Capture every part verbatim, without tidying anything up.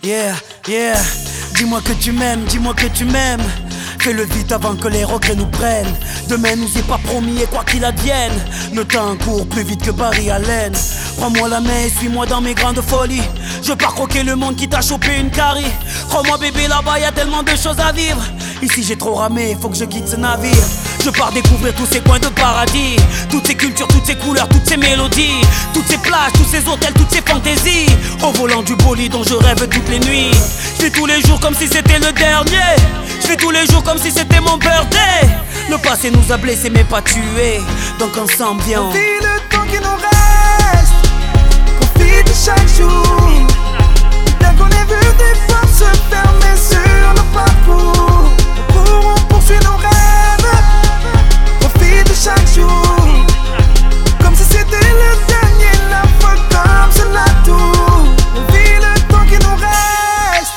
Yeah, yeah. Dis-moi que tu m'aimes, dis-moi que tu m'aimes. Fais-le vite avant que les regrets nous prennent. Demain nous est pas promis et quoi qu'il advienne, le temps court plus vite que Barry Allen. Prends-moi la main et suis-moi dans mes grandes folies. Je pars croquer le monde qui t'a chopé une carie. Crois-moi bébé, là-bas y'a tellement de choses à vivre. Ici j'ai trop ramé, faut que je quitte ce navire. Je pars découvrir tous ces coins de paradis. Toutes ces cultures, toutes ces couleurs, toutes ces mélodies. Toutes ces plages, tous ces hôtels, toutes ces fantaisies. Au volant du bolide dont je rêve toutes les nuits. Je fais tous les jours comme si c'était le dernier. Je fais tous les jours comme si c'était mon birthday. Le passé nous a blessés mais pas tués. Donc ensemble viens. On vit le temps qui nous reste. Profite de chaque jour. Bien qu'on ait vu des portes se fermer sur nos parcours, nous pourrons poursuivre nos rêves. Profite de chaque jour, comme si c'était le dernier, la fois comme cela tout. On vit le temps qui nous reste.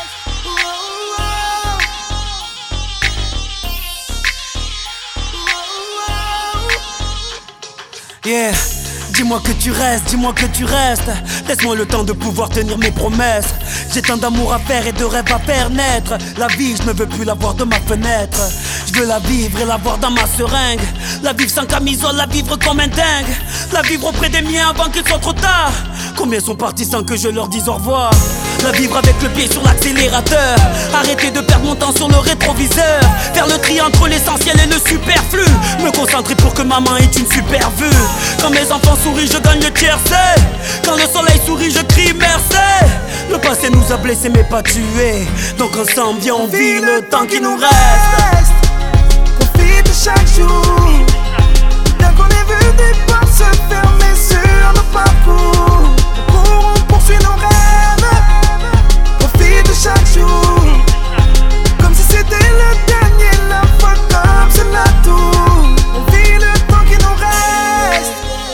Yeah. Dis-moi que tu restes, dis-moi que tu restes. Laisse-moi le temps de pouvoir tenir mes promesses. J'ai tant d'amour à faire et de rêves à faire naître. La vie, je ne veux plus la voir de ma fenêtre. Je veux la vivre et la voir dans ma seringue. La vivre sans camisole, la vivre comme un dingue. La vivre auprès des miens avant qu'il soit trop tard. Combien sont partis sans que je leur dise au revoir? La vivre avec le pied sur l'accélérateur. Arrêter de perdre mon temps sur le rétroviseur. Faire le tri entre l'essentiel et le superflu. Me concentrer pour que maman ait une super vue. Quand mes enfants sourient, je gagne le tiercé. Quand le soleil sourit, je crie merci. Le passé nous a blessés mais pas tués. Donc ensemble viens, on vit le temps qui nous reste. Profite de chaque jour. Bien qu'on ait vu des portes se fermer sur nos parcours, nous pourrons poursuivre nos rêves. Profite de chaque jour, comme si c'était le dernier, la fois comme cela tout. On vit le temps qui nous reste.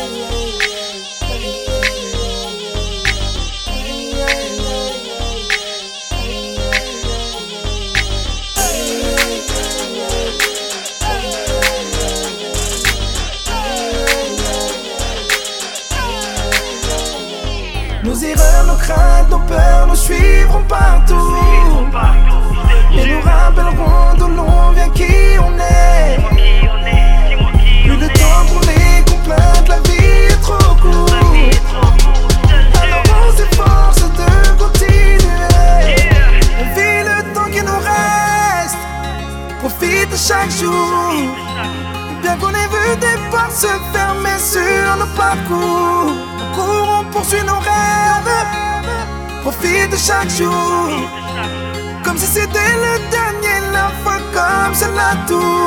Nos erreurs, nos craintes, nos peurs nous suivront partout. Et nous rappellerons d'où l'on vient, qui on est. Plus de temps pour les complaintes, la vie est trop courte. Alors on s'efforce de continuer. On vit le temps qui nous reste. Profite de chaque jour. Bien qu'on ait vu des portes se fermer sur nos parcours, nous courons poursuivre nos rêves. Profite de chaque jour, comme si c'était le dernier, la fois comme cela tout.